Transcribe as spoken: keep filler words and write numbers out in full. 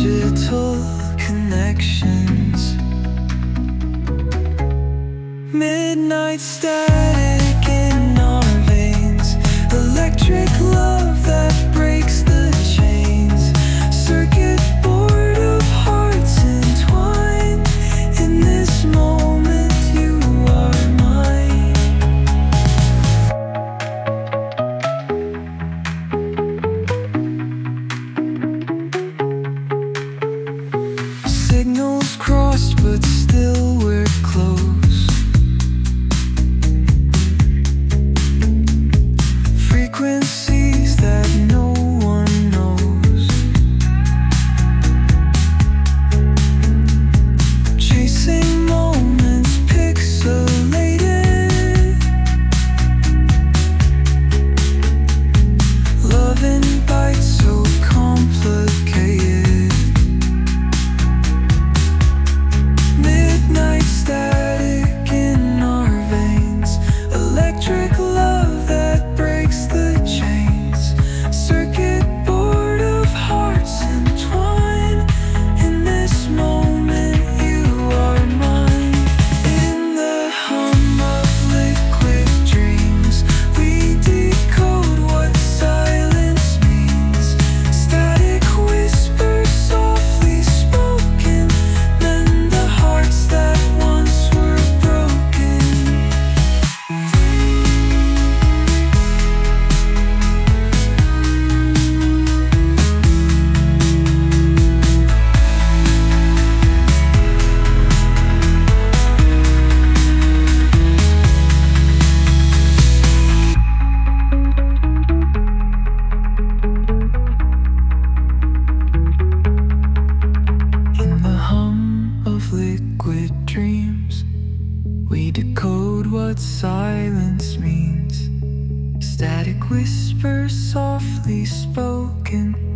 digital connections. Midnight static in our veins, electric love that breaks the chains. Circuit board of hearts entwined. In this moment you are mine. Signals crossed but still we're close. Frequencies that no one knows. Chasing moments pixelated. Love in bites so complicated. Midnight static in our veins, electric love that breaks the chains. Circuit board of hearts entwined. In this moment you are mine. In the hum of liquid dreams, we decode what silence means. Static whispers softly spoken, mend the hearts that once were broken. In the hum of liquid dreams, we decode what silence means. Static whispers softly spoken,